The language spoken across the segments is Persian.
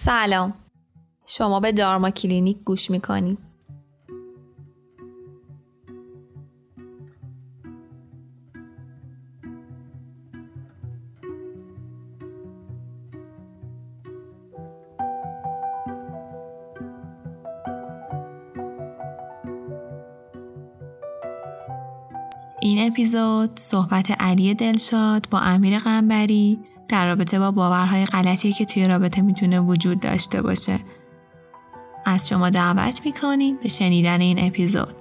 سلام، شما به دارما کلینیک گوش میکنید. این اپیزود صحبت علی دلشاد با امیر قنبری در رابطه با باورهای غلطی که توی رابطه میتونه وجود داشته باشه. از شما دعوت میکنیم به شنیدن این اپیزود.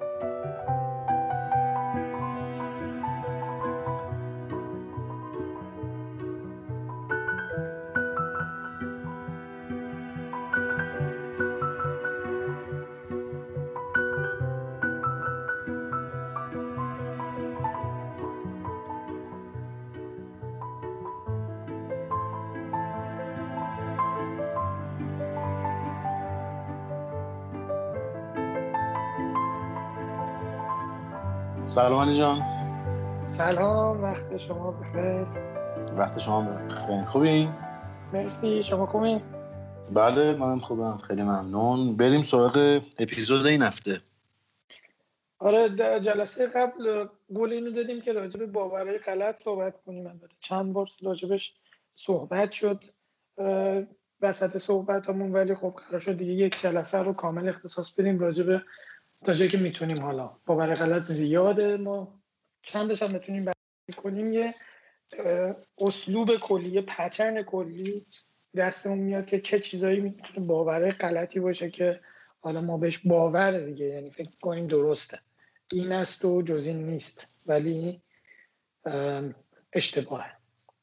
سلام علی جان. سلام، وقت شما بخیر. وقت شما بخیر. خوبین؟ مرسی، شما خوبین؟ بله منم خوبم، خیلی ممنون. بریم سراغ اپیزود این هفته. آره، جلسه قبل قول اینو دادیم که راجع به باورهای غلط صحبت کنیم. البته چند بار راجبش صحبت شد وسط صحبتامون، ولی خب قرار شد دیگه یک جلسه رو کامل اختصاص بدیم راجع به تا جایی که میتونیم. حالا باور غلط زیاده، ما چندش هم میتونیم بررسی کنیم. یه اسلوب کلی، یه پترن کلی دستمون میاد که چه چیزایی میتونه باور غلطی باشه که حالا ما بهش باور دیگه، یعنی فکر کنیم درسته، این است و جز این نیست، ولی اشتباهه.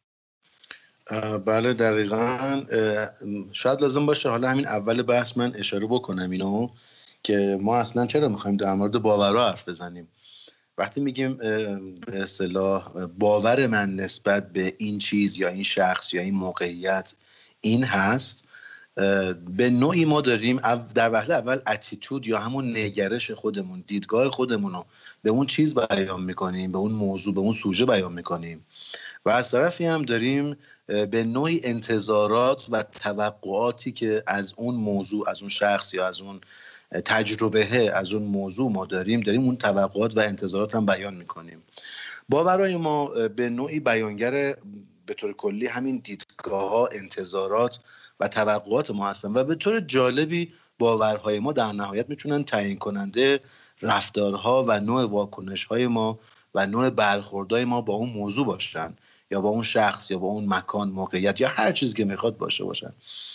بله دقیقاً. شاید لازم باشه حالا همین اول بحث من اشاره بکنم اینو که ما اصلا چرا میخوایم در مورد باورها حرف بزنیم. وقتی میگیم به اصطلاح باور من نسبت به این چیز یا این شخص یا این موقعیت این هست، به نوعی ما داریم در وهله اول اتیتود یا همون نگرش خودمون، دیدگاه خودمون رو به اون چیز بیان میکنیم، به اون موضوع، به اون سوژه بیان میکنیم، و از طرفی هم داریم به نوعی انتظارات و توقعاتی که از اون موضوع، از اون شخص یا از اون تجربه، از اون موضوع ما داریم اون توقعات و انتظارات هم بیان میکنیم. باورهای ما به نوعی بیانگر به طور کلی همین دیدگاه ها، انتظارات و توقعات ما هستن و به طور جالبی باورهای ما در نهایت میتونن تعیین کننده رفتارها و نوع واکنش‌های ما و نوع برخوردهای ما با اون موضوع باشن، یا با اون شخص یا با اون مکان، موقعیت یا هر چیزی که میخواد باشه باشن.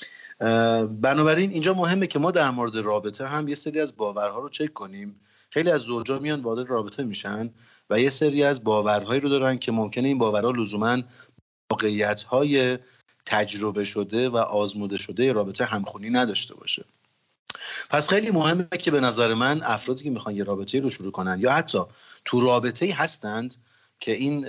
بنابراین اینجا مهمه که ما در مورد رابطه هم یه سری از باورها رو چک کنیم. خیلی از زوجا میان وارد رابطه میشن و یه سری از باورهایی رو دارن که ممکنه این باورها لزوماً واقعیت‌های تجربه شده و آزموده شده رابطه همخوانی نداشته باشه. پس خیلی مهمه که به نظر من افرادی که میخوان یه رابطه‌ای رو شروع کنن یا حتی تو رابطه‌ای هستند که این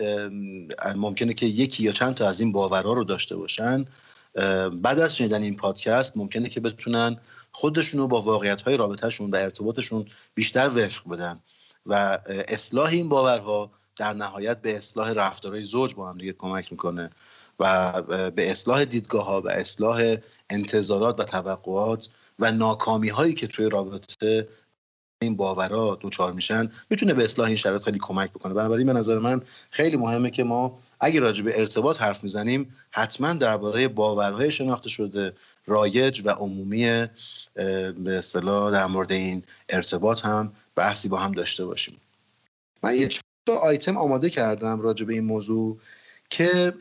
ممکنه که یکی یا چند تا از این باورها رو داشته باشن، بعد از شنیدن این پادکست ممکنه که بتونن خودشونو با واقعیت‌های رابطه‌شون و ارتباطشون بیشتر وفق بدن و اصلاح این باورها در نهایت به اصلاح رفتارهای زوج با هم دیگه کمک میکنه و به اصلاح دیدگاه‌ها و اصلاح انتظارات و توقعات و ناکامی‌هایی که توی رابطه این باورها دوچار میشن میتونه به اصلاح این شرایط خیلی کمک بکنه. بنابراین به نظر من خیلی مهمه که ما اگه راجع به ارتباط حرف میزنیم حتما درباره باورهای شناخته شده، رایج و عمومی به اصطلاح در مورد این ارتباط هم بحثی با هم داشته باشیم. من یه چند آیتم آماده کردم راجع به این موضوع که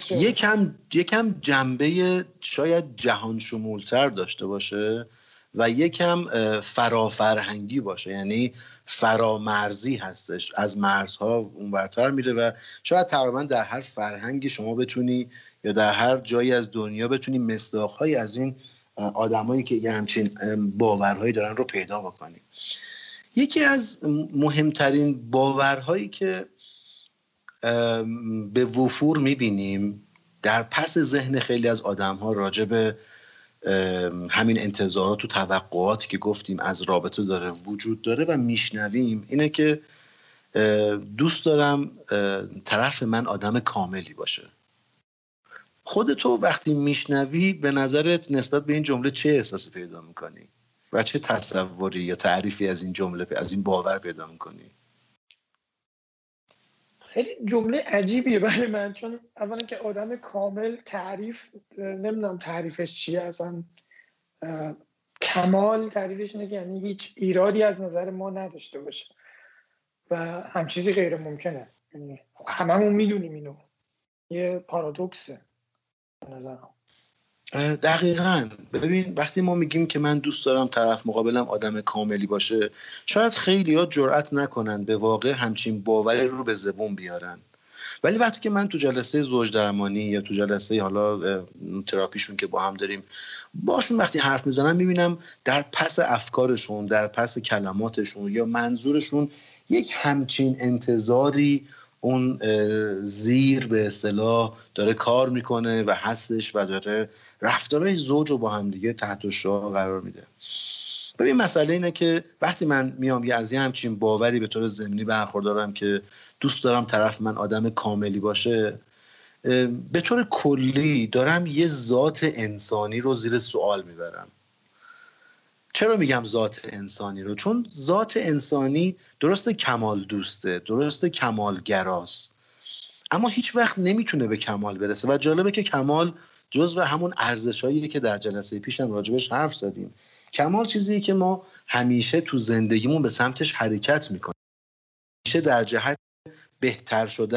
یکم جنبه شاید جهان شمولتر داشته باشه و یکم فرافرهنگی باشه، یعنی فرامرزی هستش، از مرزها اونورتر میره و شاید تقریبا در هر فرهنگی شما بتونی یا در هر جایی از دنیا بتونی مصداق‌هایی از این آدمایی که یه همچین باورهایی دارن رو پیدا بکنی. یکی از مهمترین باورهایی که به وفور میبینیم در پس ذهن خیلی از آدم‌ها راجع به همین انتظارات و توقعاتی که گفتیم از رابطه داره وجود داره و میشنویم اینه که دوست دارم طرف من آدم کاملی باشه. خودتو وقتی میشنوی به نظرت نسبت به این جمله چه احساسی پیدا میکنی و چه تصوری یا تعریفی از این جمله، از این باور پیدا میکنی؟ خیلی جمله عجیبیه برای من، چون اولا که آدم کامل نمیدونم تعریفش چیه اصلا. کمال تعریفش اینه که یعنی هیچ ایرادی از نظر ما نداشته باشه و هم چیزی غیر ممکنه. یعنی هممون میدونیم اینو، یه پارادوکسه به نظرم. دقیقاً. ببین وقتی ما میگیم که من دوست دارم طرف مقابلم آدم کاملی باشه، شاید خیلی‌ها جرئت نکنن به واقع همچین باوری رو به زبون بیارن، ولی وقتی که من تو جلسه زوج درمانی یا تو جلسه حالا تراپیشون که با هم داریم باشون وقتی حرف میزنم، میبینم در پس افکارشون، در پس کلماتشون یا منظورشون یک همچین انتظاری اون زیر به اصطلاح داره کار میکنه و هستش و داره رفتارهای زوج رو با هم دیگه تحت الشعاع قرار میده. ببین مسئله اینه که وقتی من میام از یه همچین باوری به طور ضمنی برخوردارم که دوست دارم طرف من آدم کاملی باشه، به طور کلی دارم یه ذات انسانی رو زیر سوال میبرم. چرا میگم ذات انسانی رو؟ چون ذات انسانی درسته کمال دوسته، درسته کمال گراست، اما هیچ وقت نمیتونه به کمال برسه و جالبه که کمال جزو همون ارزش‌هاییه که در جلسه پیشم راجبش حرف زدیم. کمال چیزیه که ما همیشه تو زندگیمون به سمتش حرکت میکنیم، همیشه در جهت بهتر شدن،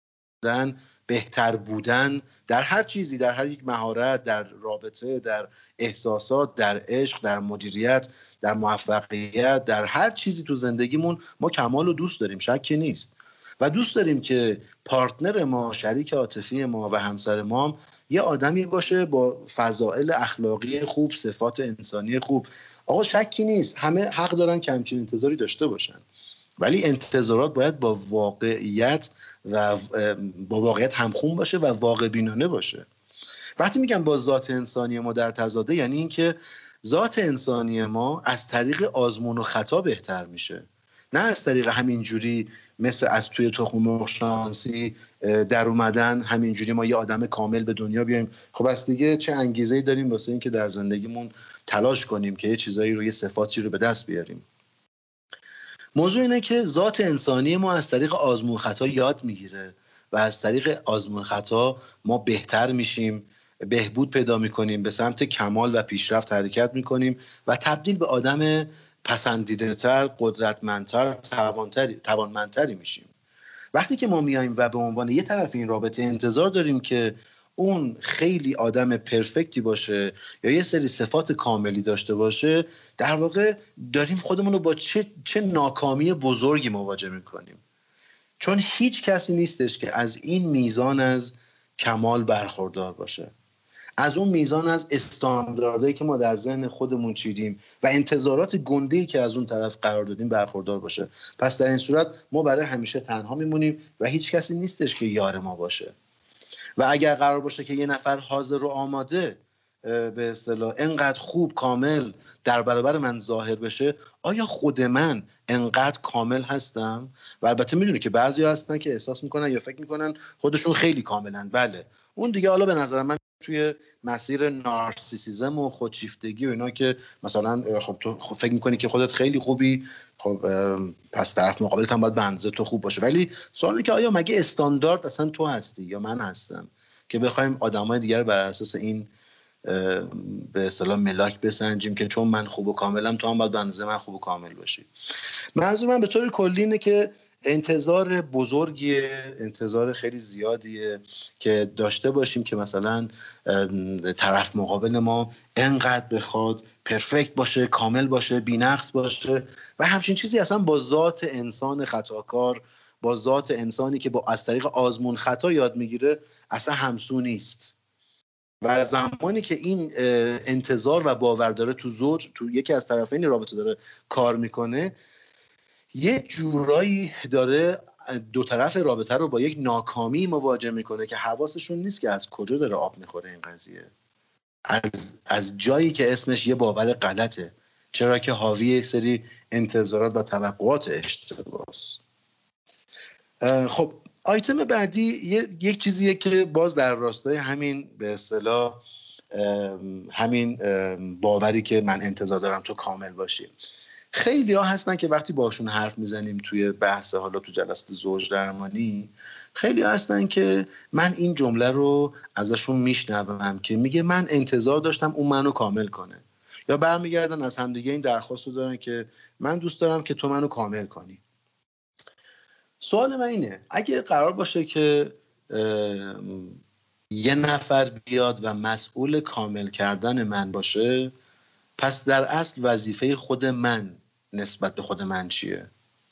بهتر بودن در هر چیزی، در هر یک مهارت، در رابطه، در احساسات، در عشق، در مدیریت، در موفقیت، در هر چیزی تو زندگیمون ما کمال رو دوست داریم، شکی نیست، و دوست داریم که پارتنر ما، شریک عاطفی ما و همسر ما هم یه آدمی باشه با فضائل اخلاقی خوب، صفات انسانی خوب. آقا شکی نیست، همه حق دارن که همچین انتظاری داشته باشن، ولی انتظارات باید با واقعیت و با واقعیت همخون باشه و واقع بینانه باشه. وقتی میگم با ذات انسانی ما در تضاده، یعنی این که ذات انسانی ما از طریق آزمون و خطا بهتر میشه، نه از طریق همینجوری مثل از توی تخم مرغ شانسی در اومدن همینجوری ما یه آدم کامل به دنیا بیایم. خب از دیگه چه انگیزه‌ای داریم واسه این که در زندگیمون تلاش کنیم که یه چیزایی رو، یه صفاتی رو به دست بیاریم؟ موضوع اینه که ذات انسانی ما از طریق آزمون خطا یاد میگیره و از طریق آزمون خطا ما بهتر میشیم، بهبود پیدا میکنیم، به سمت کمال و پیشرفت حرکت میکنیم و تبدیل به آدم پسندیده‌تر، قدرتمندتر، توانمندتری میشیم. وقتی که ما میایم و به عنوان یه طرف این رابطه انتظار داریم که اون خیلی آدم پرفکتی باشه یا یه سری صفات کاملی داشته باشه، در واقع داریم خودمون رو با چه ناکامی بزرگی مواجه میکنیم، چون هیچ کسی نیستش که از این میزان از کمال برخوردار باشه، از اون میزان از استانداردهایی که ما در ذهن خودمون چیدیم و انتظارات گنده‌ای که از اون طرف قرار دادیم برخوردار باشه. پس در این صورت ما برای همیشه تنها میمونیم و هیچ کسی نیستش که یار ما باشه. و اگر قرار باشه که یه نفر حاضر و آماده به اصطلاح انقدر خوب کامل در برابر من ظاهر بشه، آیا خود من انقدر کامل هستم؟ و البته میدونی که بعضی هستن که احساس میکنن یا فکر میکنن خودشون خیلی کاملن. بله، اون دیگه حالا به نظر من توی مسیر نارسیسیسم و خودشیفتگی و اینا که مثلا خب تو فکر میکنی که خودت خیلی خوبی، خب پس طرف مقابلت هم باید به اندازه تو خوب باشه. ولی سوالی که آیا مگه استاندارد اصلا تو هستی یا من هستم که بخوایم آدمای دیگر بر اساس این به اصطلاح ملاک بسنجیم که چون من خوب و کاملم تو هم باید به اندازه من خوب و کامل باشی؟ منظور من به طور کلی اینه که انتظار بزرگیه، انتظار خیلی زیادیه که داشته باشیم که مثلا طرف مقابل ما انقدر بخواد پرفکت باشه، کامل باشه، بی‌نقص باشه و همچین چیزی اصلا با ذات انسان خطاکار، با ذات انسانی که با از طریق آزمون خطا یاد میگیره اصلا همسو نیست. و زمانی که این انتظار و باور داره تو زوج، تو یکی از طرفین رابطه داره کار میکنه، یه جورایی داره دو طرف رابطه رو با یک ناکامی مواجه میکنه که حواسشون نیست که از کجا داره آب میخوره این قضیه، از جایی که اسمش یه باور غلطه، چرا که حاوی یک سری انتظارات و توقعات اشتباهه. خب آیتم بعدی یک چیزیه که باز در راستای همین به اصطلاح همین باوری که من انتظار دارم تو کامل باشی. خیلی ها هستن که وقتی باشون حرف میزنیم توی بحث، حالا تو جلسه زوج درمانی، خیلی ها هستن که من این جمله رو ازشون میشنوم که میگه من انتظار داشتم اون منو کامل کنه، یا برمیگردن از همدیگه این درخواست رو دارن که من دوست دارم که تو منو کامل کنی. سوال من اینه اگه قرار باشه که یه نفر بیاد و مسئول کامل کردن من باشه، پس در اصل وظیفه خود من نسبت به خود من چیه؟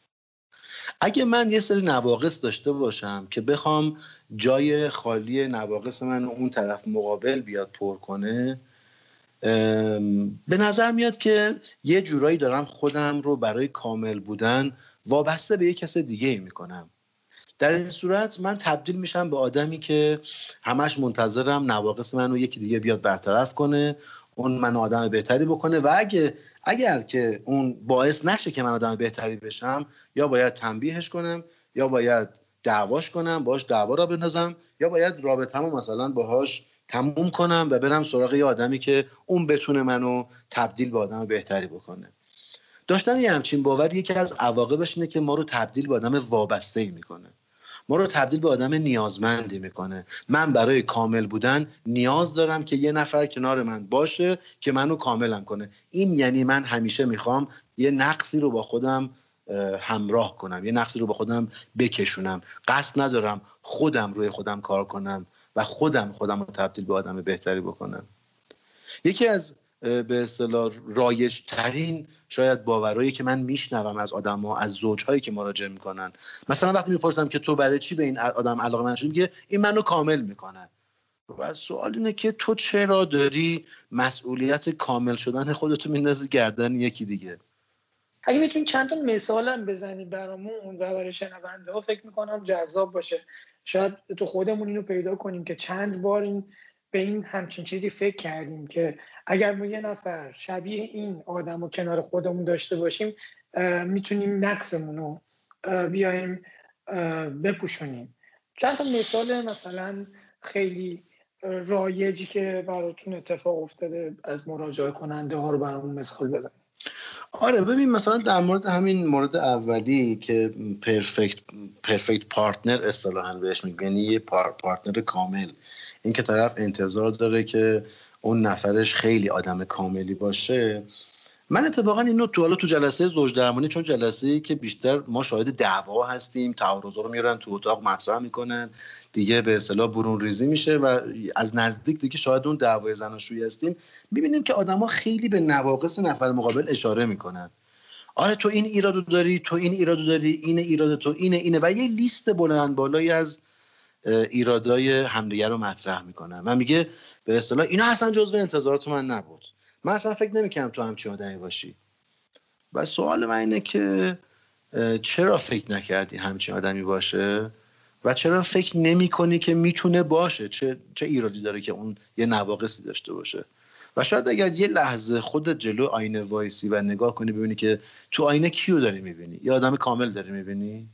اگه من یه سری نواقص داشته باشم که بخوام جای خالی نواقص من اون طرف مقابل بیاد پر کنه، به نظر میاد که یه جورایی دارم خودم رو برای کامل بودن وابسته به یه کس دیگه ای میکنم. در این صورت من تبدیل میشم به آدمی که همش منتظرم نواقص منو یکی دیگه بیاد برطرف کنه، اون منو آدم بهتری بکنه، و اگر که اون باعث نشه که من آدم بهتری بشم، یا باید تنبیهش کنم، یا باید دعواش کنم، باهاش دعوا را بندازم، یا باید رابطه‌مو مثلا باهاش تموم کنم و برم سراغ یه آدمی که اون بتونه منو تبدیل به آدم بهتری بکنه. داشتن یه همچین باور یکی از عواقبش اینه که ما رو تبدیل به آدم وابسته‌ای میکنه، ما رو تبدیل به آدم نیازمندی میکنه. من برای کامل بودن نیاز دارم که یه نفر کنار من باشه که منو کاملم کنه. این یعنی من همیشه میخوام یه نقصی رو با خودم همراه کنم، یه نقصی رو با خودم بکشونم. قصد ندارم خودم روی خودم کار کنم و خودم رو تبدیل به آدم بهتری بکنم. یکی از به اصطلاح رایج ترین شاید باورایی که من میشنوم از آدم‌ها، از زوج‌هایی که مراجعه میکنن، مثلا وقتی میپرسم که تو برای چی به این آدم علاقه‌مند شدی، میگه این منو کامل میکنه. و سوال اینه که تو چرا داری مسئولیت کامل شدن خودتو میندازی گردن یکی دیگه؟ اگه میتونی چند تا مثال هم بزنی برامون و برای شنونده ها، فکر میکنم جذاب باشه. شاید تو خودمون اینو پیدا کنیم که چند بار به این همچین چیزی فکر کردیم که اگر ما یه نفر شبیه این آدم رو کنار خودمون داشته باشیم، میتونیم نقصمون رو بیایم بپوشونیم. چند تا مثال مثلا خیلی رایجی که براتون اتفاق افتاده از مراجعه کننده ها رو برامون مثال بزنید. آره ببین، مثلا در مورد همین مورد اولی که پرفکت پارتنر اصطلاحاً بهش میگن، یعنی یه پارتنر کامل، این که طرف انتظار داره که اون نفرش خیلی آدم کاملی باشه. من اتفاقا اینو تو جلسه زوج درمانی، چون جلسه‌ای که بیشتر ما شاهد دعوا هستیم، تعارضا رو میارن تو اتاق مطرح میکنن، دیگه به اصطلاح برون ریزی میشه و از نزدیک دیگه شاهد اون دعوای زناشویی هستیم، میبینیم که آدما خیلی به نواقص نفر مقابل اشاره میکنن. آره تو این ایرادو داری، تو این ایرادو داری، این ایراد تو اینه و یه لیست بلند بالایی از ایرادای همدیگه رو مطرح میکنن و میگه به اصطلاح اینا اصلا جزو انتظارات من نبود، من اصلا فکر نمی‌کردم تو همچین آدمی باشی. و سوال من اینه که چرا فکر نکردی همچین آدمی باشه و چرا فکر نمی‌کنی که میتونه باشه؟ چه ایرادی داره که اون یه نواقصی داشته باشه؟ و شاید اگر یه لحظه خودت جلو آینه وایسی و نگاه کنی، ببینی که تو آینه کیو داری می‌بینی؟ یه آدم کامل داری می‌بینی؟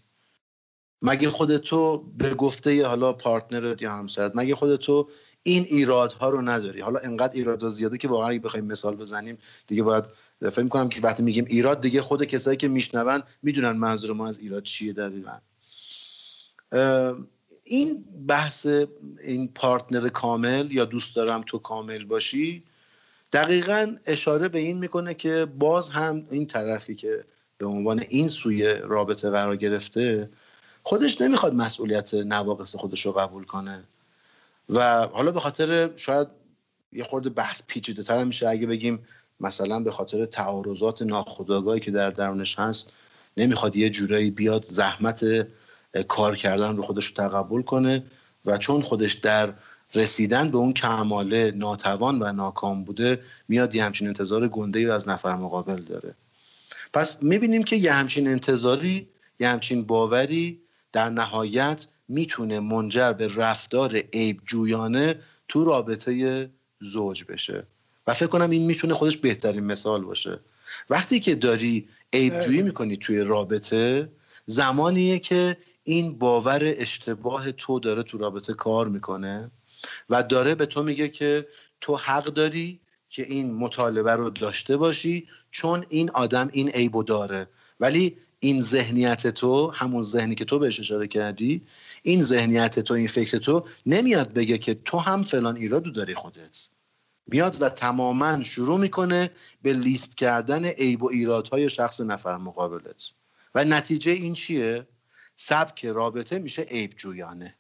مگه خودتو به گفته حالا پارتنرت یا همسرت، مگه خودتو این ایرادها رو نداری؟ حالا انقدر ایراد زیاده که واقعا اگه بخوایم مثال بزنیم دیگه باید فکر می‌کنم که وقتی میگیم ایراد دیگه خود کسایی که میشنون میدونن منظور ما از ایراد چیه دقیقاً. این بحث این پارتنر کامل یا دوست دارم تو کامل باشی دقیقاً اشاره به این میکنه که باز هم این طرفی که به عنوان این سوی رابطه قرار گرفته خودش نمیخواد مسئولیت نواقص خودش رو قبول کنه. و حالا به خاطر شاید یه خورده بحث پیچیده تر میشه اگه بگیم مثلا به خاطر تعارضات ناخودآگاهی که در درونش هست نمیخواد یه جورایی بیاد زحمت کار کردن رو خودش رو تقبل کنه و چون خودش در رسیدن به اون کماله ناتوان و ناکام بوده، میاد یه همچین انتظار گنده‌ای از نفر مقابل داره. پس میبینیم که یه همچین انتظاری، یه همچین باوری در نهایت میتونه منجر به رفتار عیب جویانه تو رابطه زوج بشه و فکر کنم این میتونه خودش بهترین مثال باشه. وقتی که داری عیب جویی میکنی توی رابطه، زمانیه که این باور اشتباه تو داره تو رابطه کار میکنه و داره به تو میگه که تو حق داری که این مطالبه رو داشته باشی چون این آدم این عیبو داره. ولی این ذهنیت تو، همون ذهنی که تو بهش اشاره کردی، این ذهنیت تو، این فکر تو نمیاد بگه که تو هم فلان ایرادو داری خودت. میاد و تماما شروع میکنه به لیست کردن عیب و ایرادهای شخص نفر مقابلت و نتیجه این چیه؟ سبک رابطه میشه عیب جویانه.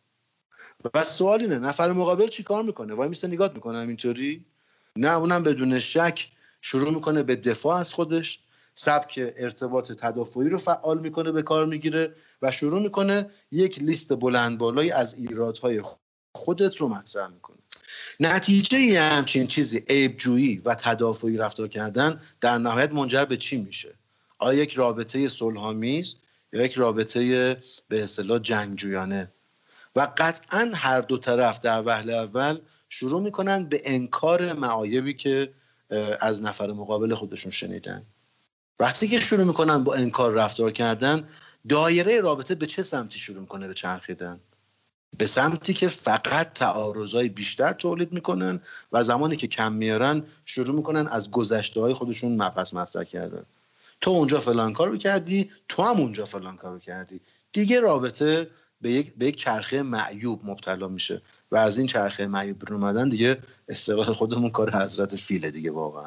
و سوال اینه نفر مقابل چی کار میکنه؟ وای میسته نگات میکنه همینطوری؟ نه، اونم بدون شک شروع میکنه به دفاع از خودش، سبک ارتباط تدافعی رو فعال میکنه، به کار میگیره و شروع میکنه یک لیست بلند بالایی از ایرادهای خودت رو مطرح میکنه. نتیجه یه همچین چیزی، عیب جویی و تدافعی رفتار کردن، در نهایت منجر به چی میشه؟ آیا یک رابطه صلح‌آمیز یا یک رابطه به اصطلاح جنگجویانه؟ و قطعا هر دو طرف در وهله اول شروع میکنن به انکار معایبی که از نفر مقابل خودشون شنیدن. وقتی که شروع میکنن با انکار رفتار کردن، دایره رابطه به چه سمتی شروع میکنه به چرخیدن؟ به سمتی که فقط تعارضای بیشتر تولید میکنن و زمانی که کم میارن شروع میکنن از گذشته‌های خودشون مبحث مطرح کردن. تو اونجا فلان کارو کردی، تو هم اونجا فلان کارو کردی. دیگه رابطه به یک چرخه معیوب مبتلا میشه و از این چرخه معیوب بیرون اومدن دیگه اصطلاح خودمون کار حضرت فیله دیگه واقعا.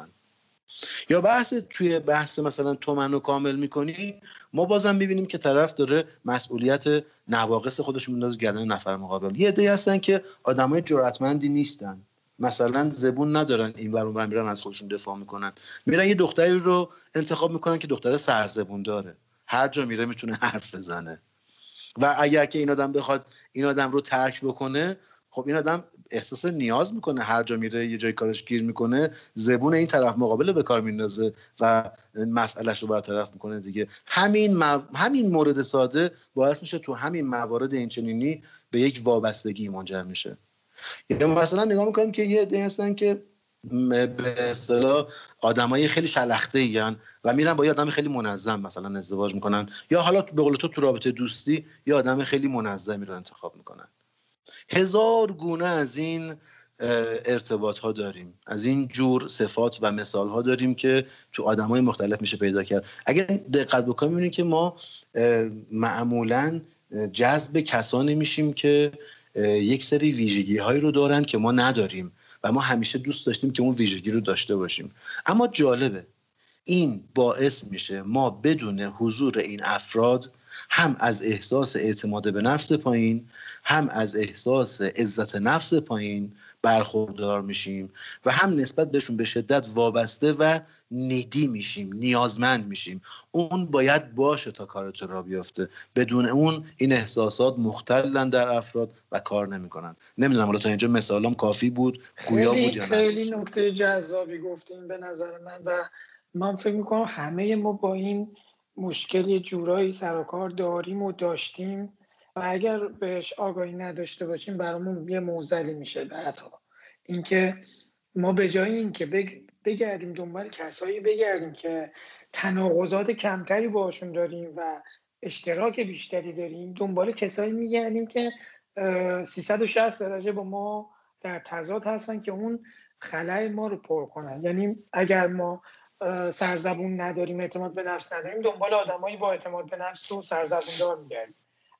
یا توی بحث مثلا تو منو کامل میکنی، ما بازم میبینیم که طرف داره مسئولیت نواقص خودش میندازه گردن نفر مقابل. یه عده‌ای هستن که آدمای جرأتمندی نیستن، مثلا زبون ندارن، این ور اون ور میرن از خودشون دفاع میکنن، میرن یه دختری رو انتخاب میکنن که دختر سرزبون داره، هر جا میره میتونه حرف بزنه و اگر که این آدم بخواد این آدم رو ترک بکنه، خب این آدم احساس نیاز میکنه، هر جا میره یه جای کارش گیر میکنه، زبون این طرف مقابل به کار میندازه و مسئلهش رو برطرف میکنه دیگه. همین مورد ساده باعث میشه تو همین موارد اینچنینی به یک وابستگی منجر میشه. یا مثلا نگاه میکنیم که یه عده هستن که به اصطلاح آدمای خیلی شلخته و میرن با یه آدم خیلی منظم مثلا ازدواج میکنن، یا حالا به قول تو رابطه دوستی یه آدم خیلی منظمی رو انتخاب میکنن. هزار گونه از این ارتباط ها داریم، از این جور صفات و مثال ها داریم که تو آدمای مختلف میشه پیدا کرد. اگر دقت بکنیم میبینیم که ما معمولاً جذب کسانی میشیم که یک سری ویژگی هایی رو دارن که ما نداریم و ما همیشه دوست داشتیم که اون ویژگی رو داشته باشیم. اما جالبه، این باعث میشه ما بدون حضور این افراد هم از احساس اعتماد به نفس پایین، هم از احساس عزت نفس پایین برخوردار میشیم و هم نسبت بهشون به شدت وابسته و نیدی میشیم، نیازمند میشیم. اون باید باشه تا کارت را بیافته، بدون اون این احساسات مختلن در افراد و کار نمیکنن. نمیدونم حالا تا اینجا مثالم کافی بود، گویا بود یا نه؟ خیلی نکته جذابی گفتیم به نظر من و من فکر میکنم همه ما با این مشکل یه جورایی سر و کار داریم و داشتیم و اگر بهش آگاهی نداشته باشیم برامون یه معضلی میشه. بعدها اینکه ما به جای اینکه بگردیم دنبال کسایی بگردیم که تناقضات کمتری باشون داریم و اشتراک بیشتری داریم، دنبال کسایی میگردیم که 360 درجه با ما در تضاد هستن که اون خلای ما رو پر کنن. یعنی اگر ما سرزبون نداریم، اعتماد به نفس نداریم، دنبال آدمایی با اعتماد به نفس و سرزبون دار میگردیم.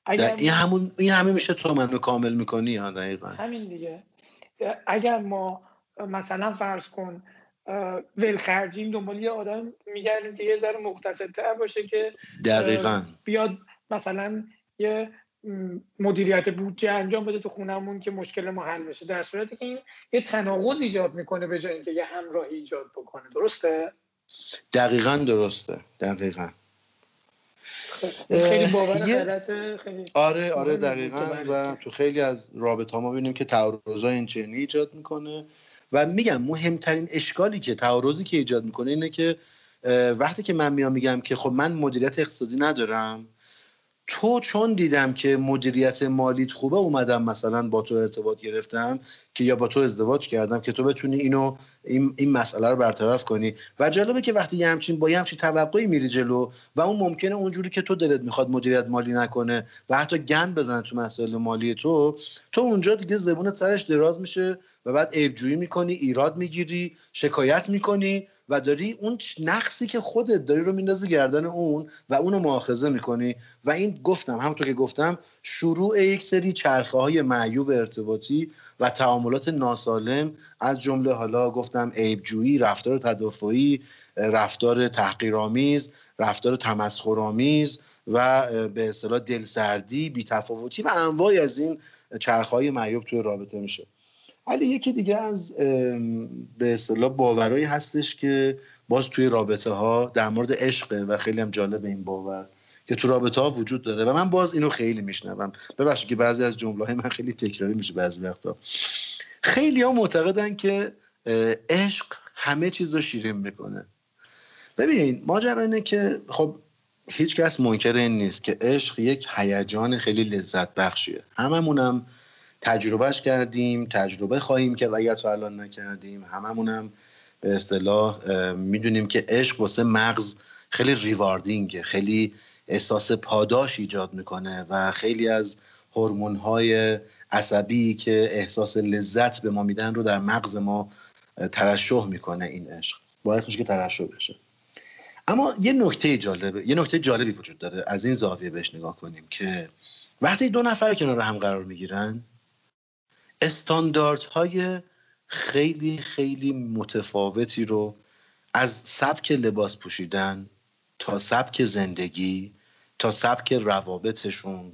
این همین میشه تو منو کامل میکنی. ها دقیقاً همین دیگه. اگر ما مثلا فرض کن ولخرجیم، دنبال یه آدم میگردیم که یه ذره مقتصدتر باشه که دقیقاً بیاد مثلا یه مدیریت بودجه انجام بده تو خونمون که مشکل ما حل بشه، در صورتی که این یه تناقض ایجاد میکنه به جای اینکه یه همراهی ایجاد بکنه. درسته؟ دقیقاً درسته. دقیقاً خیلی باور غلطه. خیلی آره دقیقاً. و تو خیلی از رابطه ها ما ببینیم که تعارضای اینچنینی ایجاد میکنه و میگم مهمترین اشکالی که تعارضی که ایجاد میکنه اینه که وقتی که من میگم که خب من مدیریت اقتصادی ندارم، تو چون دیدم که مدیریت مالیت خوبه اومدم مثلا با تو ارتباط گرفتم، که یا با تو ازدواج کردم که تو بتونی این مسئله رو برطرف کنی. و جالبه که وقتی با یه همچین توقعی میری جلو و اون ممکنه اونجوری که تو دلت میخواد مدیریت مالی نکنه و حتی گند بزنه تو مسائل مالی تو اونجا دیگه زبونت سرش دراز میشه و بعد عیب‌جویی میکنی، ایراد میگیری، شکایت میکنی و داری اون نقصی که خودت داری رو میندازی گردن اون و اونو مؤاخذه میکنی. و این همونطور که گفتم شروع یک سری چرخه‌های معیوب ارتباطی و تعاملات ناسالم، از جمله حالا گفتم عیب‌جویی، رفتار تدافعی، رفتار تحقیرآمیز، رفتار تمسخرآمیز و به اصطلاح دلسردی، بی‌تفاوتی و انواعی از این چرخه‌های معیوب توی رابطه میشه. ولی یکی دیگه از به اصطلاح باورایی هستش که باز توی رابطه ها در مورد عشقه و خیلی هم جالب این باور که تو رابطه ها وجود داره و من باز اینو خیلی میشنوم. ببخشید که بعضی از جمله‌های من خیلی تکراری میشه بعضی وقتا. خیلی ها معتقدن که عشق همه چیز رو شیرین میکنه. ببین ماجرا اینه که خب هیچ کس منکر این نیست که عشق یک هیجان خیلی لذت بخشیه. هممونم تجربهش کردیم، تجربه خواهیم کرد اگر تا الان نکردیم. هممونم به اصطلاح میدونیم که عشق واسه مغز خیلی ریواردینگه، خیلی احساس پاداش ایجاد میکنه و خیلی از هورمون‌های عصبی که احساس لذت به ما میدن رو در مغز ما ترشح میکنه. این عشق باعث میشه که ترشح بشه. اما یه نکته جالبی وجود داره. از این زاویه بهش نگاه کنیم که وقتی دو نفر کنار هم قرار میگیرن استانداردهای خیلی خیلی متفاوتی رو از سبک لباس پوشیدن تا سبک زندگی تا سبک روابطشون،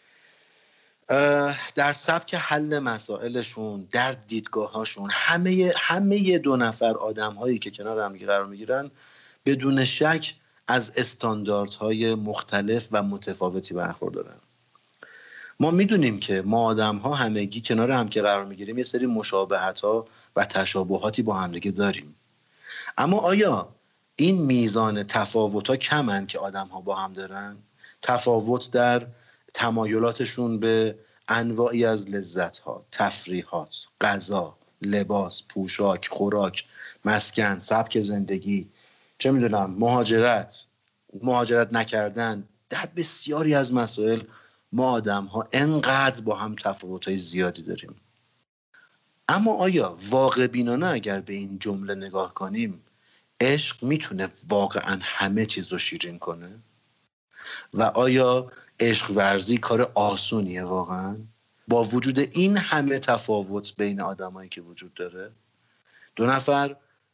در سبک حل مسائلشون، در دیدگاهاشون، همه دو نفر آدم‌هایی که کنار هم قرار میگیرن بدون شک از استانداردهای مختلف و متفاوتی برخوردارن. ما میدونیم که ما آدم‌ها همگی کنار هم که قرار میگیریم یه سری مشابهت‌ها و تشابهاتی با همدیگه داریم. اما آیا این میزان تفاوت‌ها کمن که آدم‌ها با هم دارن؟ تفاوت در تمایلاتشون به انواعی از لذت‌ها، تفریحات، غذا، لباس، پوشاک، خوراک، مسکن، سبک زندگی، چه میدونم مهاجرت نکردن، در بسیاری از مسائل ما آدم ها انقدر با هم تفاوت‌های زیادی داریم. اما آیا واقع بینانه اگر به این جمله نگاه کنیم عشق میتونه واقعا همه چیز رو شیرین کنه؟ و آیا عشق ورزی کار آسونیه واقعا با وجود این همه تفاوت بین آدمایی که وجود داره؟ دو نفر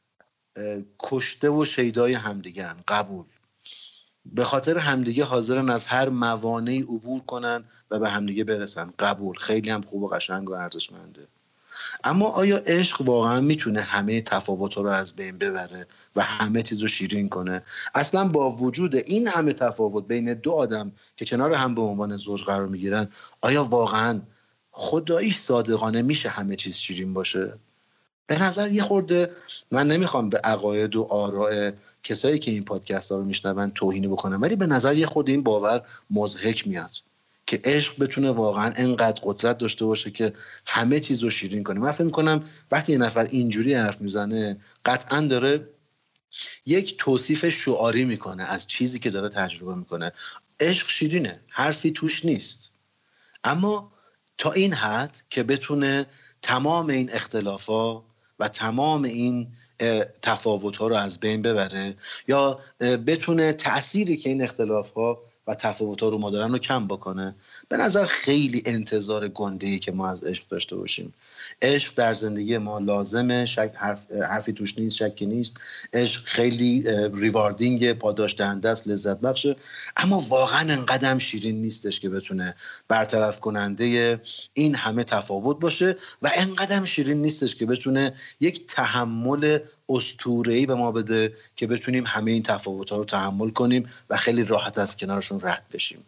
کشته و شیدای همدیگه‌ن، قبول. به خاطر همدیگه حاضرن از هر موانعی عبور کنن و به همدیگه برسن، قبول. خیلی هم خوب و قشنگ و ارزشمنده. اما آیا عشق واقعا میتونه همه تفاوت‌ها رو از بین ببره و همه چیز رو شیرین کنه؟ اصلا با وجود این همه تفاوت بین دو آدم که کنار هم به عنوان زوج قرار میگیرن، آیا واقعا خداییش صادقانه میشه همه چیز شیرین باشه؟ به نظر یه خورده، من نمیخوام به عقاید و آراء کسایی که این پادکست ها رو میشنون توهینی بکنم، ولی به نظر یه خورده این باور مضحک میاد که عشق بتونه واقعا انقدر قدرت داشته باشه که همه چیز رو شیرین کنه. من فکر میکنم وقتی یه نفر اینجوری حرف میزنه قطعا داره یک توصیف شعاری میکنه از چیزی که داره تجربه میکنه. عشق شیرینه، حرفی توش نیست، اما تا این حد که بتونه تمام این اختلافا و تمام این تفاوت‌ها رو از بین ببره یا بتونه تأثیری که این اختلاف‌ها و تفاوت‌ها رو ما دارن رو کم بکنه. به نظر خیلی انتظار گنده‌ای که ما از عشق داشته باشیم. عشق در زندگی ما لازمه، حرفی توش نیست، شکی نیست. عشق خیلی ریواردینگ، پاداش دهنده است، لذت بخشه، اما واقعا انقدر شیرین نیستش که بتونه برطرف کننده این همه تفاوت باشه و انقدر شیرین نیستش که بتونه یک تحمل اسطوره‌ای به ما بده که بتونیم همه این تفاوت‌ها رو تحمل کنیم و خیلی راحت از کنارشون رد بشیم.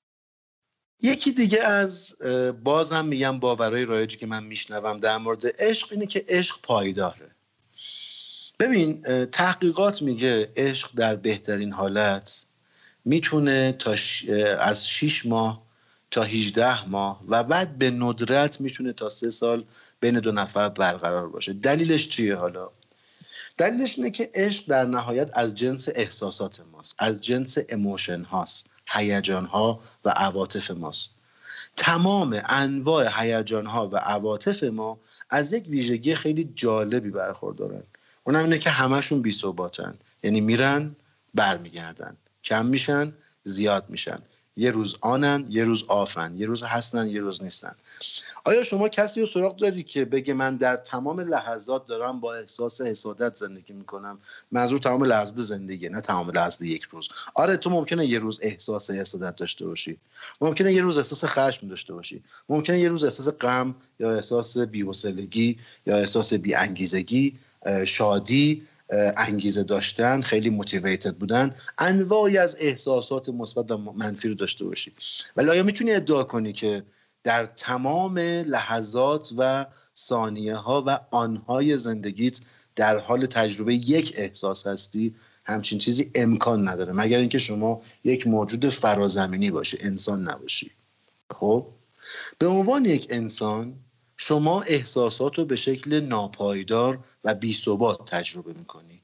یکی دیگه از بازم میگم باورهای رایجی که من میشنوم در مورد عشق اینه که عشق پایداره. ببین تحقیقات میگه عشق در بهترین حالت میتونه از 6 ماه تا 18 ماه و بعد به ندرت میتونه تا 3 سال بین دو نفر برقرار باشه. دلیلش چیه حالا؟ دلیلش اینه که عشق در نهایت از جنس احساسات ماست، از جنس ایموشن هاست، هیجان ها و عواطف ماست. تمام انواع هیجان ها و عواطف ما از یک ویژگی خیلی جالبی برخوردارن، اونم اینه که همشون بی‌ثباتن، یعنی میرن برمیگردن، کم میشن زیاد میشن، یه روز آنن یه روز آفن، یه روز هستن یه روز نیستن. آیا شما کسی رو سراغ داری که بگه من در تمام لحظات دارم با احساس حسادت زندگی میکنم؟ منظور تمام لحظات زندگی، نه تمام لحظات یک روز. آره تو ممکنه یه روز احساس حسادت داشته باشی، ممکنه یه روز احساس خشم داشته باشی، ممکنه یه روز احساس غم یا احساس بی‌حوصلگی یا احساس بی‌انگیزگی، شادی، انگیزه داشتن، خیلی موتیویتد بودن، انواعی از احساسات مثبت و منفی رو داشته باشی. ولی آیا میتونی ادعا کنی که در تمام لحظات و ثانیه ها و آنهای زندگیت در حال تجربه یک احساس هستی؟ همچین چیزی امکان نداره مگر اینکه شما یک موجود فرازمینی باشی، انسان نباشی. خب به عنوان یک انسان شما احساسات رو به شکل ناپایدار و بی‌ثبات تجربه میکنی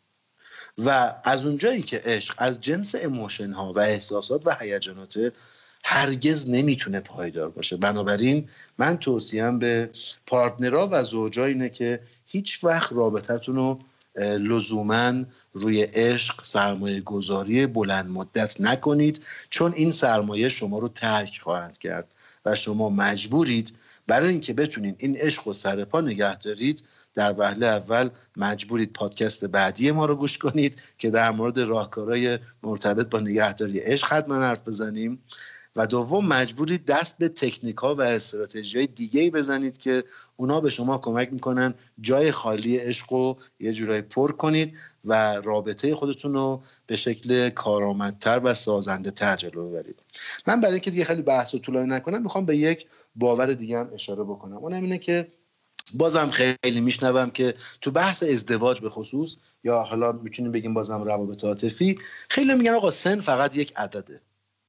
و از اونجایی که عشق از جنس ایموشن ها و احساسات و هیجانات هرگز نمیتونه پایدار باشه. بنابراین من توصیهم به پارتنرها و زوجا اینه که هیچ وقت رابطتون رو لزوماً روی عشق سرمایه گذاری بلند مدت نکنید، چون این سرمایه شما رو ترک خواهند کرد و شما مجبورید برای اینکه بتونید این عشق رو سر پا نگه دارید در وهله اول مجبورید پادکست بعدی ما رو گوش کنید که در مورد راهکارهای مرتبط با نگهداری عشق حتما حرف بزنیم، و دوم مجبورید دست به تکنیک‌ها و استراتژی‌های دیگه‌ای بزنید که اونا به شما کمک میکنن جای خالی عشق رو یه جورایی پر کنید و رابطه خودتون رو به شکل کارآمدتر و سازنده‌تر جلو ببرید. من برای اینکه دیگه خیلی بحث رو طولانی نکنم میخوام به یک باور دیگه هم اشاره بکنم. اونم اینه که بازم خیلی میشنوم که تو بحث ازدواج به خصوص، یا حالا میتونیم بگیم بازم روابط عاطفی، خیلی میگن آقا سن فقط یک عدده.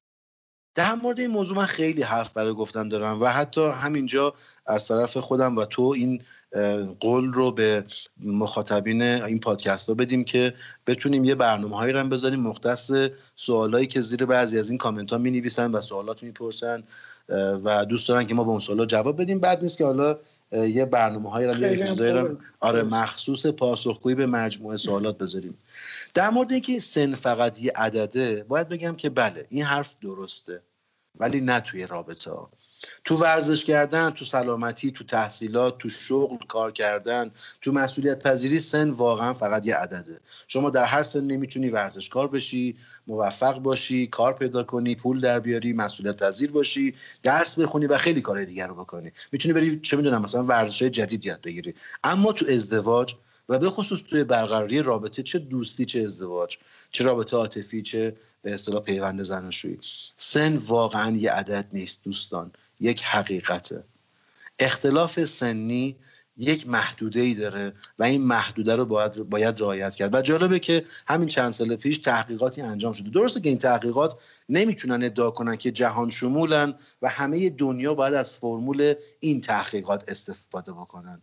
در مورد این موضوع من خیلی حرف برای گفتن دارم و حتی همینجا از طرف خودم و تو این قول رو به مخاطبین این پادکست ها بدیم که بتونیم یه برنامه‌هایی رو بذاریم مختص سوالایی که زیر بعضی از این کامنت ها می‌نویسن و سوالات می‌پرسن و دوست دارن که ما به اون سوالا جواب بدیم. بعد نیست که حالا یه برنامه‌هایی رو یه اپیزودایی رو مخصوص پاسخگویی به مجموعه سوالات بذاریم. در مورد اینکه سن فقط یه عدده، باید بگم که بله این حرف درسته، ولی نه توی رابطه ها. تو ورزش کردن، تو سلامتی، تو تحصیلات، تو شغل، کار کردن، تو مسئولیت پذیری سن واقعا فقط یه عدده. شما در هر سن نمیتونی ورزشکار بشی، موفق باشی، کار پیدا کنی، پول در بیاری، مسئولیت پذیر باشی، درس بخونی و خیلی کارهای دیگر رو بکنی. میتونی بری چه میدونم مثلا ورزش‌های جدید یاد بگیری، اما تو ازدواج و به خصوص توی برقراری رابطه، چه دوستی چه ازدواج، چه رابطه عاطفی چه به اصطلاح پیوند زناشویی، سن واقعا یه عدد نیست دوستان، یک حقیقته. اختلاف سنی یک محدوده‌ای داره و این محدوده رو باید رعایت کرد. و جالبه که همین چند سال پیش تحقیقاتی انجام شده. درسته که این تحقیقات نمیتونن ادعا کنن که جهان شمولن و همه دنیا باید از فرمول این تحقیقات استفاده بکنن،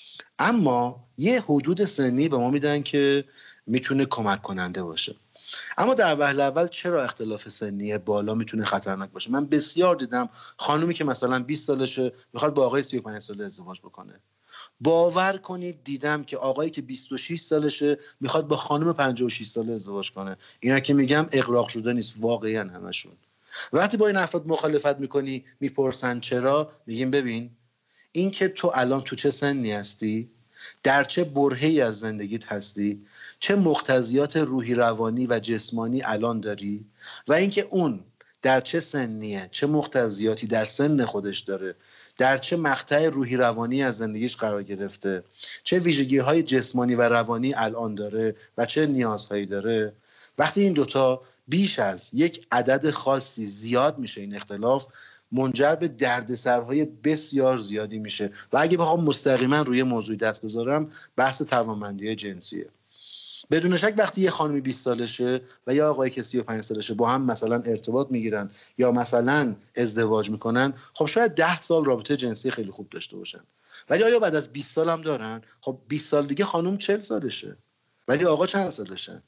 اما یه حدود سنی به ما میدن که میتونه کمک کننده باشه. اما در وهله اول چرا اختلاف سنی بالا میتونه خطرناک باشه؟ من بسیار دیدم خانومی که مثلا 20 سالشه میخواد با آقای 35 ساله ازدواج بکنه. باور کنید دیدم که آقایی که 26 سالشه میخواد با خانم 56 ساله ازدواج کنه. اینا که میگم اغراق شده نیست، واقعا همشون. وقتی با این افراد مخالفت میکنی میپرسن چرا، میگیم ببین این که تو الان تو چه سنی هستی، در چه برهه‌ای از زندگیت هستی، چه مقتضیات روحی روانی و جسمانی الان داری و اینکه اون در چه سنیه، چه مقتضیاتی در سن خودش داره، در چه مقطع روحی روانی از زندگیش قرار گرفته، چه ویژگی‌های جسمانی و روانی الان داره و چه نیازهایی داره. وقتی این دوتا بیش از یک عدد خاصی زیاد میشه، این اختلاف منجر به دردسرهای بسیار زیادی میشه و اگه بخوام مستقیما روی موضوع دست بذارم، بحث توانمندی جنسیه. بدون شک وقتی یه خانمی 20 سالشه و یا آقایی که 35 سالشه با هم مثلا ارتباط میگیرن یا مثلا ازدواج میکنن، خب شاید 10 سال رابطه جنسی خیلی خوب داشته باشن، ولی آیا بعد از 20 سال هم دارن؟ خب 20 سال دیگه خانم 40 سالشه ولی آقا چند سالشه؟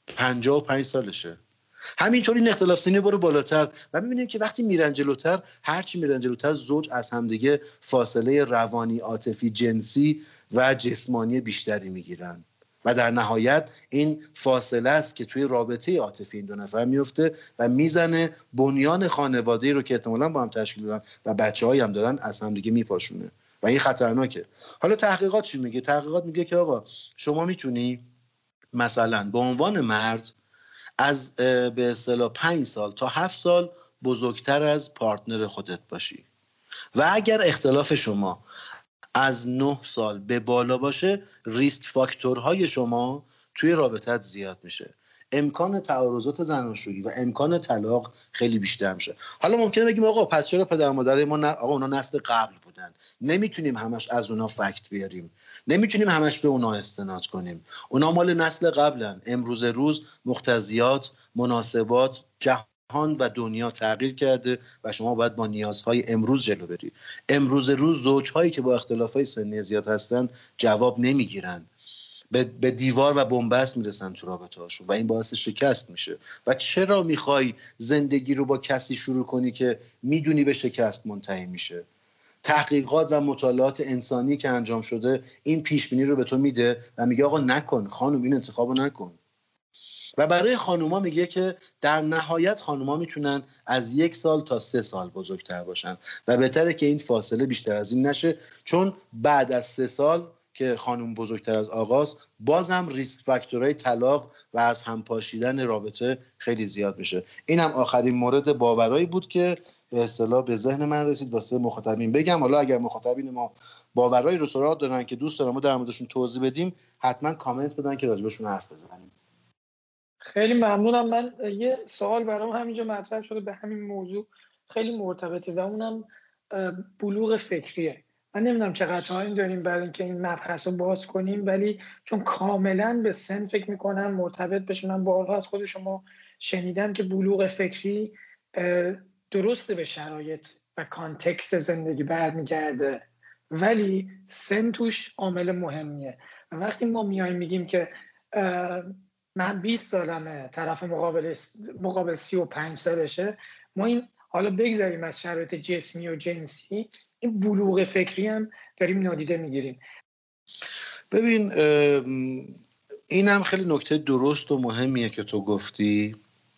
55 سالشه. همینطوری این اختلاف سنی برو بالاتر و می‌بینیم که وقتی میرن جلوتر، هرچی میرن جلوتر زوج از همدیگه فاصله روانی، عاطفی، جنسی و جسمانی بیشتری میگیرن و در نهایت این فاصله است که توی رابطه عاطفی این دو نفر میفته و میزنه بنیان خانواده‌ای رو که احتمالاً با هم تشکیل دادن و بچه‌هایی هم دارن از همدیگه میپاشونه و این خطرناکه. حالا تحقیقات چی میگه؟ تحقیقات میگه که آقا شما میتونی مثلا به عنوان مرد از به اصطلاح 5 سال تا 7 سال بزرگتر از پارتنر خودت باشی و اگر اختلاف شما از 9 سال به بالا باشه، ریسک فاکتورهای شما توی رابطت زیاد میشه، امکان تعارضات زناشویی و امکان طلاق خیلی بیشتر میشه. حالا ممکنه بگیم آقا پس چرا پدر مادر ما آقا اونا نسل قبل بودن، نمیتونیم همش از اونا فکت بیاریم، نمیتونیم همش به اونا استناد کنیم، اونا مال نسل قبلن. امروز روز مقتضیات، مناسبات، جهان و دنیا تغییر کرده و شما باید با نیازهای امروز جلو بری. امروز روز زوجهایی که با اختلافهای سنی زیاد هستن جواب نمیگیرن، به دیوار و بنبست میرسن تو رابطه هاشون و این باعث شکست میشه. و چرا میخوای زندگی رو با کسی شروع کنی که میدونی به شکست منتهی میشه؟ تحقیقات و مطالعات انسانی که انجام شده این پیشبینی رو به تو میده و میگه آقا نکن خانم، این انتخابو نکن. و برای خانوما میگه که در نهایت خانوما میتونن از 1 سال تا 3 سال بزرگتر باشن و بهتره که این فاصله بیشتر از این نشه، چون بعد از 3 سال که خانم بزرگتر از آقاست بازم ریسک فاکتورهای طلاق و از هم پاشیدن رابطه خیلی زیاد میشه. اینم آخرین مورد باورایی بود که به اصطلاح به ذهن من رسید واسه مخاطبین بگم. حالا اگر مخاطبین ما باورایی رو سراغ دارن که دوست دارن ما در موردشون توضیح بدیم، حتما کامنت بدن که راجبشون حرف بزنیم. خیلی ممنونم. من یه سوال برام همینجا مطرح شده به همین موضوع، خیلی مرتبطه و اونم بلوغ فکریه. من نمیدونم چقدر تایم داریم برای اینکه این مبحث رو باز کنیم، ولی چون کاملا به سن فکر میکنم مرتبط بشه. من بارها از خود شما شنیدم که بلوغ فکری درسته به شرایط و کانتکست زندگی برمیگرده، ولی سن توش عامل مهمیه. و وقتی ما میایم میگیم که من 20 سالمه، طرف مقابل 35 سالشه، ما این حالا بگذاریم از شرایط جسمی و جنسی، این بلوغ فکری هم داریم نادیده میگیریم. ببین این هم خیلی نکته درست و مهمیه که تو گفتی.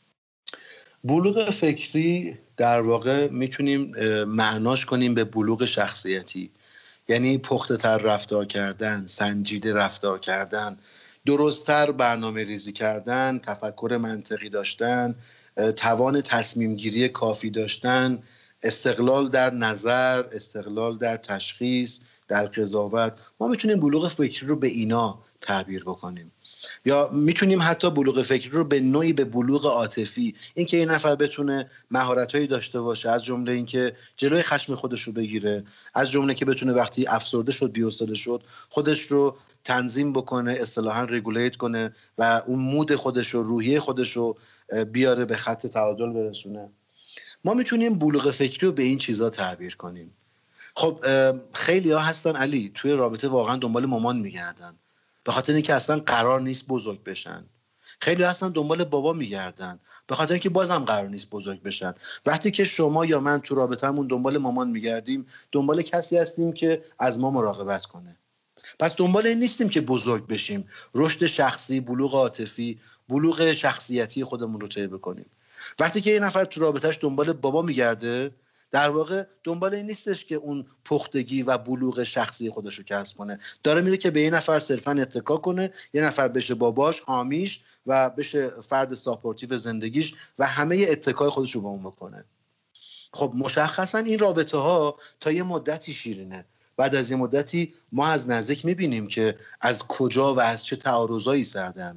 بلوغ فکری در واقع میتونیم معناش کنیم به بلوغ شخصیتی، یعنی پخته تر رفتار کردن، سنجیده رفتار کردن، درست‌تر برنامه ریزی کردن، تفکر منطقی داشتن، توان تصمیم گیری کافی داشتن، استقلال در نظر، استقلال در تشخیص، در قضاوت. ما میتونیم بلوغ فکری رو به اینا تعبیر بکنیم، یا میتونیم حتی بلوغ فکری رو به نوعی به بلوغ عاطفی، اینکه یه نفر بتونه مهارتایی داشته باشه، از جمله اینکه جلوی خشم خودش رو بگیره، از جمله که بتونه وقتی افسرده شد، بی‌حوصله شد، خودش رو تنظیم بکنه، اصطلاحاً رگولیت کنه و اون مود خودش رو، روحیه خودش رو بیاره به خط تعادل برسونه. ما میتونیم بلوغ فکری رو به این چیزا تعبیر کنیم. خب خیلی ها هستن علی توی رابطه واقعا دنبال مامان میگردن به خاطر اینکه اصلا قرار نیست بزرگ بشن. خیلی هستن دنبال بابا میگردن به خاطر اینکه بازم قرار نیست بزرگ بشن. وقتی که شما یا من تو رابطه‌مون دنبال مامان میگردیم، دنبال کسی هستیم که از ما مراقبت کنه. پس دنبال این نیستیم که بزرگ بشیم، رشد شخصی، بلوغ عاطفی، بلوغ شخصیتی خودمون رو طی بکنیم. وقتی که یه نفر تو رابطه‌اش دنبال بابا میگرده، در واقع دنبال این نیستش که اون پختگی و بلوغ شخصی خودش رو کسب کنه، داره میره که به یه نفر صرفاً اتکا کنه، یه نفر بشه باباش، حامیش و بشه فرد ساپورتیو زندگیش و همه اتکای خودش رو با اون بکنه. خب مشخصاً این رابطه ها تا یه مدتی شیرینه، بعد از یه مدتی ما از نزدیک میبینیم که از کجا و از چه تعارضایی سر در میاره.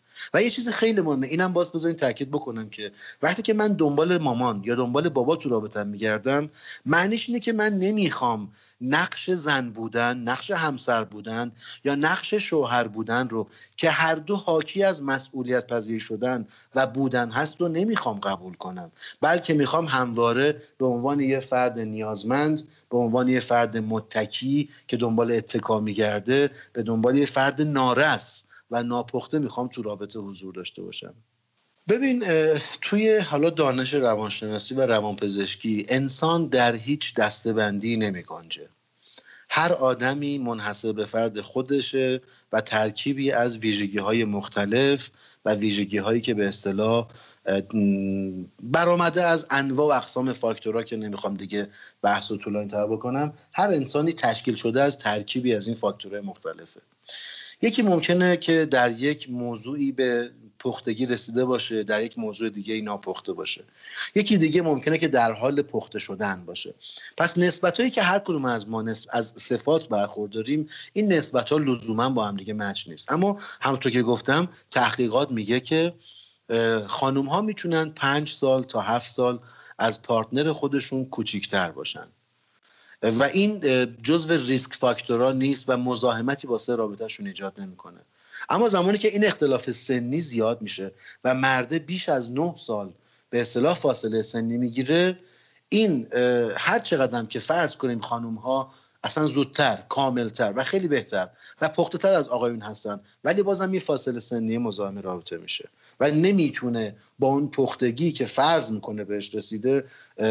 و یه چیز خیلی مهمه، اینم باز بذارین تاکید بکنم که وقتی که من دنبال مامان یا دنبال بابا تو رابطم میگردم، معنیش اینه که من نمیخوام نقش زن بودن، نقش همسر بودن یا نقش شوهر بودن رو که هر دو حاکی از مسئولیت پذیر شدن و بودن هست رو نمیخوام قبول کنم، بلکه میخوام همواره به عنوان یه فرد نیازمند، به عنوان یه فرد متکی که دنبال اتکا میگرده، به دنبال یه فرد نارس و ناپخته میخوام تو رابطه حضور داشته باشم. ببین، توی حالا دانش روانشناسی و روانپزشکی انسان در هیچ دسته‌بندی نمی‌گنجه. هر آدمی منحصر به فرد خودشه و ترکیبی از ویژگی‌های مختلف و ویژگی‌هایی که به اصطلاح برآمده از انواع و اقسام فاکتورها که نمیخوام دیگه بحث رو طولانی‌تر بکنم. هر انسانی تشکیل شده از ترکیبی از این فاکتورهای مختلفه. یکی ممکنه که در یک موضوعی به پختگی رسیده باشه، در یک موضوع دیگه ناپخته باشه. یکی دیگه ممکنه که در حال پخته شدن باشه. پس نسبتایی که هر کدوم از ما از صفات برخورداریم، این نسبت‌ها لزوما با هم دیگه مچ نیست. اما همونطور که گفتم تحقیقات میگه که خانم‌ها میتونن 5 سال تا 7 سال از پارتنر خودشون کوچیک‌تر باشن و این جزو ریسک فاکتورها نیست و مزاحمتی واسه رابطه‌شون ایجاد نمی‌کنه. اما زمانی که این اختلاف سنی زیاد میشه و مرده بیش از 9 سال به اصطلاح فاصله سنی میگیره، این هر چقدر که فرض کنیم خانم‌ها اصلا زودتر، کاملتر و خیلی بهتر و پخته‌تر از آقایون هستن، ولی بازم یه فاصله سنی مزاحم رابطه میشه و نمیتونه با اون پختگی که فرض میکنه بهش رسیده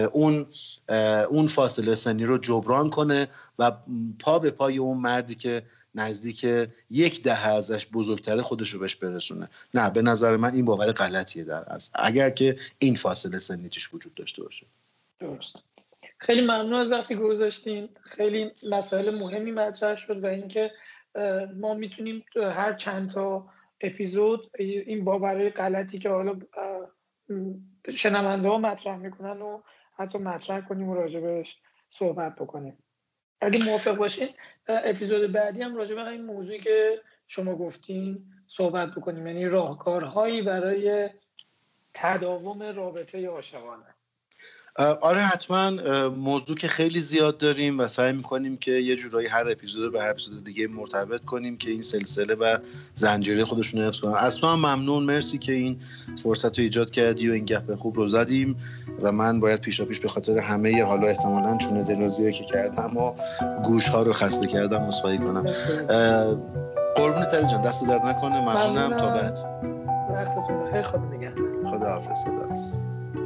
اون فاصله سنی رو جبران کنه و پا به پای اون مردی که نزدیک 10 ازش بزرگتره خودش رو بهش برسونه. نه، به نظر من این باور غلطیه اگر که این فاصله سنی توش وجود داشته باشه. درست. خیلی ممنون از وقتی گذاشتین. خیلی مسائل مهمی مطرح شد و اینکه ما میتونیم هر چند تا اپیزود این باورهای غلطی که حالا شنونده ها مطرح میکنن و حتی مطرح کنیم و راجبش صحبت بکنیم. اگه موافق باشین اپیزود بعدی هم راجب این موضوعی که شما گفتین صحبت بکنیم، یعنی راهکارهایی برای تداوم رابطه عاشقانه. آره حتما. موضوع که خیلی زیاد داریم و سعی میکنیم که یه جورایی هر اپیزود به هر اپیزود دیگه مرتبط کنیم که این سلسله و زنجیره خودشون رو حفظ کنن. اصلا ممنون، مرسی که این فرصت رو ایجاد کردی و این گپ خوب رو زدیم و من باید پیشاپیش به خاطر همه حالا احتمالاً چونه درازی که کردم و گوش ها رو خسته کردم عذرخواهی کنم. قربونت علی جان، دست درد نکنه. ممنونم. تا بعد. وقتتون بخیر. خدا نگهدار. خداحافظ. خداحافظ.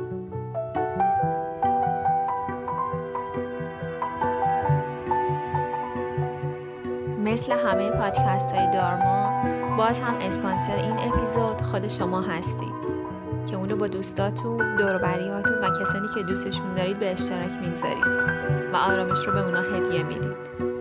مثل همه پادکست های دارما، باز هم اسپانسر این اپیزود خود شما هستید که اونو با دوستاتون، دور و بریاتون و کسانی که دوستشون دارید به اشتراک میگذارید و آرامش رو به اونا هدیه میدید.